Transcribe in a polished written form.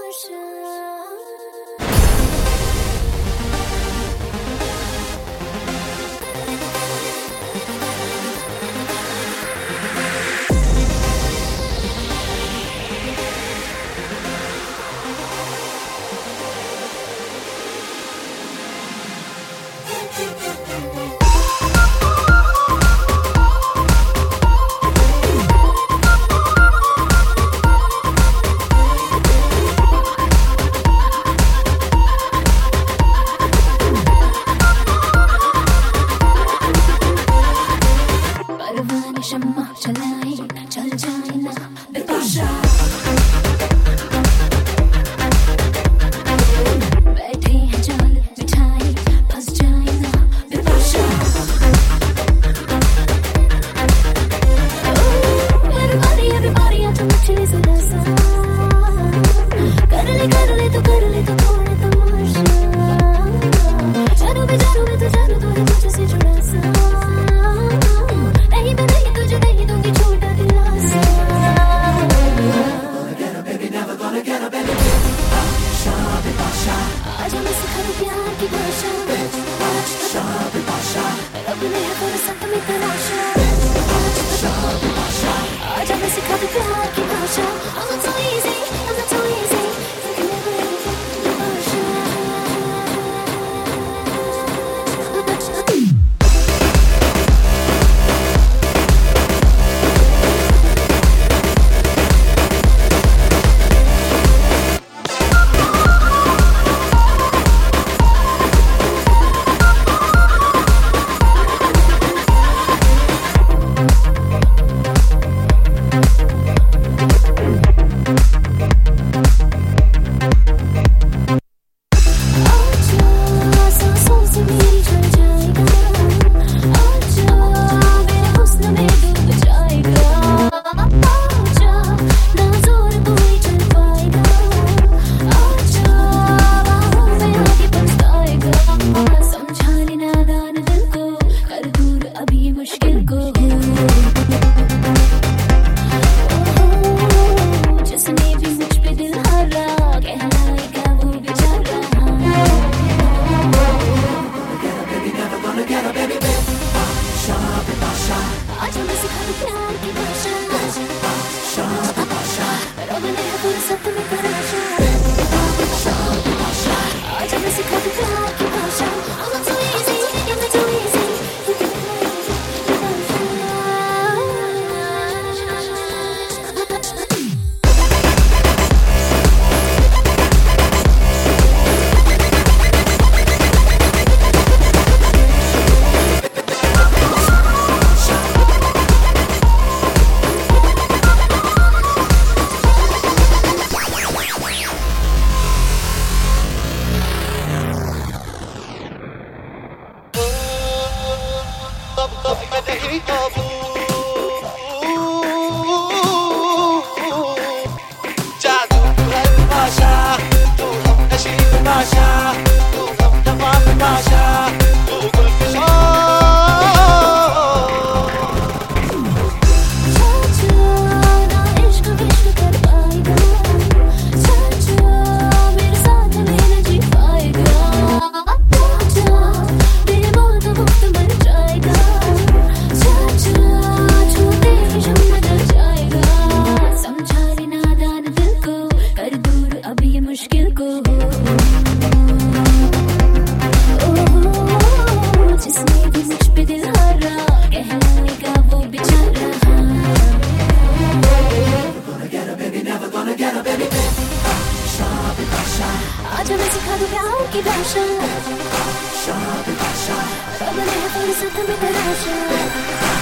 शम्मा चलाए चल जाए ना बेताशा बैठे हैं जाल बिछाए फंस जाए ना बेताशा everybody आजा मचले जरा सा कर ले तो थोड़ा तमाशा जानू भी तो जानू तो है तुझसे जुड़ा सा आजा मैं सिखा दूं प्यार की भाषा रब ने है फुर्सत में तराशा आजा मैं सिखा दूं प्यार की भाषा I'm not so easy, I'm not so easy आजा मैं सिखा दूं प्यार की भाषा रब ने है फुर्सत में तराशा आजा मैं सिखा दूं प्यार की भाषा I'm not so easy, I'm not so easy जादू है तमाशा तू हम नशी तमाशा तू हम तमाम तमाशा तू गुलफिशा ना इश्क विश्क कर पाएगा मेरे साथ मेरा जी पाएगा तेरे मौत वक्त मर जाएगा छूते ही शम बदल जाएगा समझा ले नादान दिल को कर दूर अब ये मुश्किल को जिसने भी मुझ पे दिल हारा कहलाएगा वो बेचारा आजा मैं सिखा दूं प्यार की भाषा रब ने है फुर्सत में तराशा